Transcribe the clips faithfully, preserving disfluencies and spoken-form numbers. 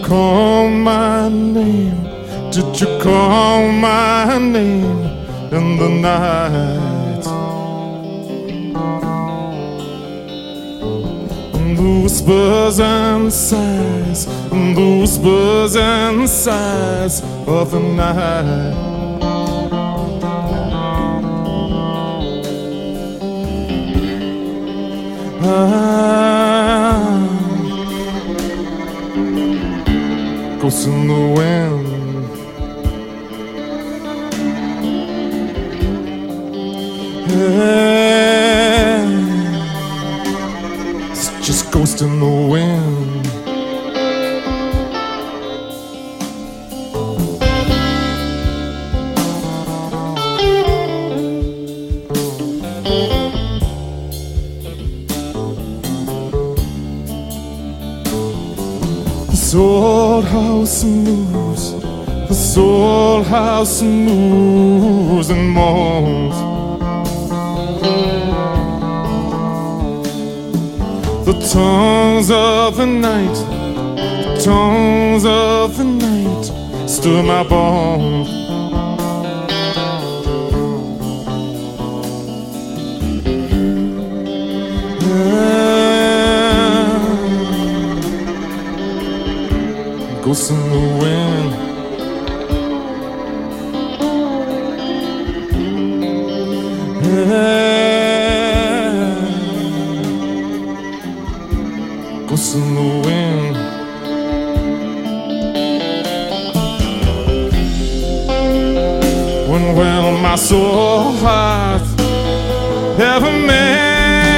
call my name? Did you call my name in the night? And the whispers and sighs, and the whispers and sighs of the night. Ah, ghosts in the wind. Yeah, it's just ghosts in the wind. This old house moves, this old house moves and moans. The tongues of the night, the tongues of the night stir my bones. Yeah. Ghosts in the wind. Yeah. Ghosts in the wind. When will my soul heart ever mend?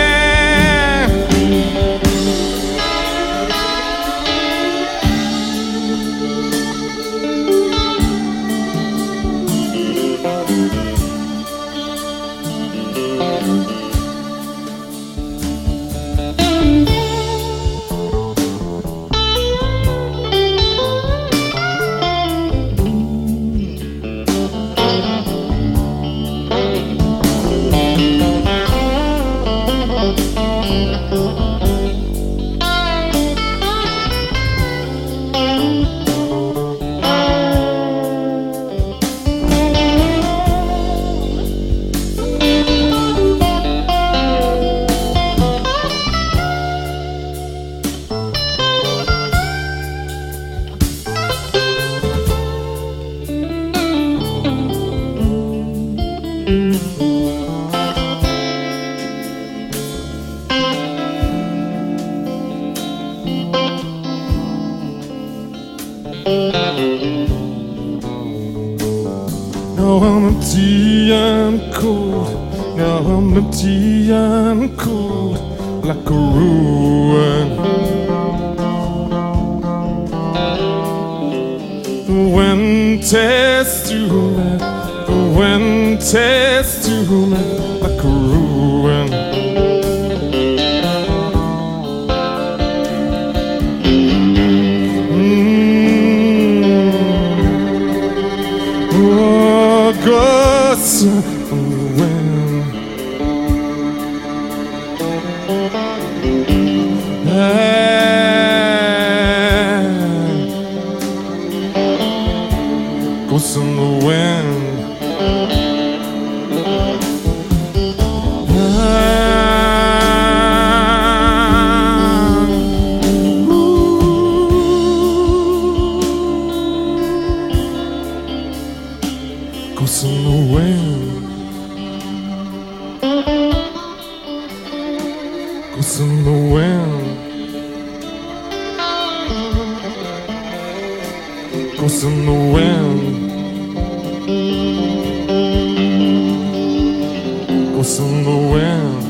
Now I'm empty and cold. Now I'm empty and cold, like a ruin. The wind tears through me, the wind tears through me like a ruin. Mm. Oh, ghosts of the wind. Yeah. Ghosts in the wind. Ghosts in the wind. Ghosts in the wind. Ghosts in the wind. Ghosts in the wind.